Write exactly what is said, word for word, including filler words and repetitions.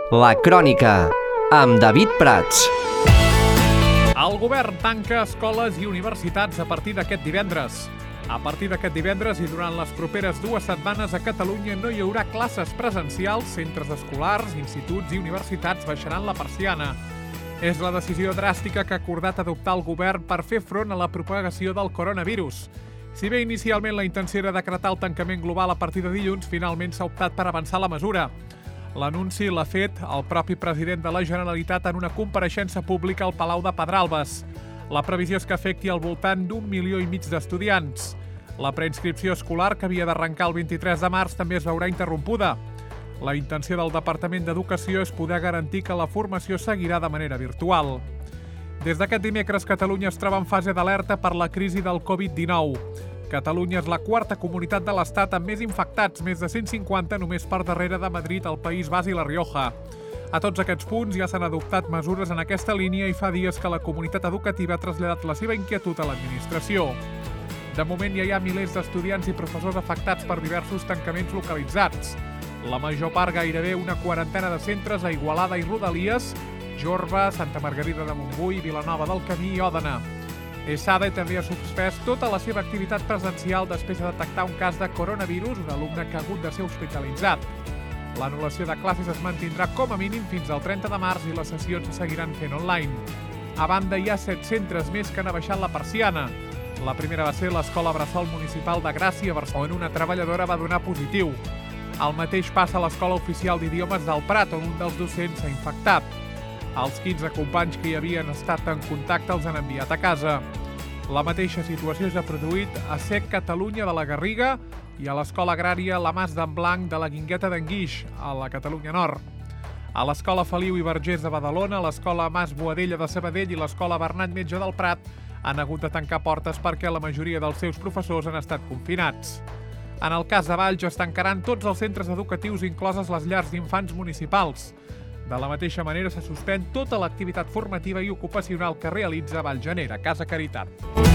La Crònica, amb David Prats. El govern tanca escoles i universitats a partir d'aquest divendres. A partir d'aquest divendres i durant les properes dues setmanes a Catalunya no hi haurà classes presencials, centres escolars, instituts i universitats baixaran la persiana. És la decisió dràstica que ha acordat adoptar el govern per fer front a la propagació del coronavirus. Si bé inicialment la intenció era decretar el tancament global a partir de dilluns, finalment s'ha optat per avançar la mesura. L'anunci l'ha fet el propi president de la Generalitat en una compareixença pública al Palau de Pedralbes. La previsió és que afecti al voltant d'un milió i mig d'estudiants. La preinscripció escolar, que havia d'arrencar el vint-i-tres de març, també es veurà interrompuda. La intenció del Departament d'Educació és poder garantir que la formació seguirà de manera virtual. Des d'aquest dimecres, Catalunya es troba en fase d'alerta per la crisi del covid dinou. Catalunya és la quarta comunitat de l'Estat amb més infectats, més de cent cinquanta, només per darrere de Madrid, el País Basc i la Rioja. A tots aquests punts ja s'han adoptat mesures en aquesta línia i fa dies que la comunitat educativa ha traslladat la seva inquietud a l'administració. De moment ja hi ha milers d'estudiants i professors afectats per diversos tancaments localitzats. La major part, gairebé una quarantena de centres a Igualada i Rodalies, Jorba, Santa Margarida de Montbui, Vilanova del Camí i Òdena. ESADE també ha suspès tota la seva activitat presencial després de detectar un cas de coronavirus, un alumne que ha hagut de ser hospitalitzat. L'anul·lació de classes es mantindrà com a mínim fins al trenta de març i les sessions se seguiran fent online. A banda, hi ha set centres més que han abaixat la persiana. La primera va ser l'Escola Bressol Municipal de Gràcia, a Barcelona, on una treballadora va donar positiu. El mateix passa a l'Escola Oficial d'Idiomes del Prat, on un dels docents s'ha infectat. Els quinze companys que hi havien estat en contacte els han enviat a casa. La mateixa situació s'ha produït a S E C Catalunya de la Garriga i a l'Escola Agrària La Mas d'en Blanc de la Guingueta d'en Guix, a la Catalunya Nord. A l'Escola Feliu i Vergés de Badalona, l'Escola Mas Boadella de Sabadell i l'Escola Bernat Metge del Prat han hagut de tancar portes perquè la majoria dels seus professors han estat confinats. En el cas de Valls es tancaran tots els centres educatius, incloses les llars d'infants municipals. De la mateixa manera, se suspèn tota l'activitat formativa i ocupacional que realitza Vallgenera, Casa Caritat.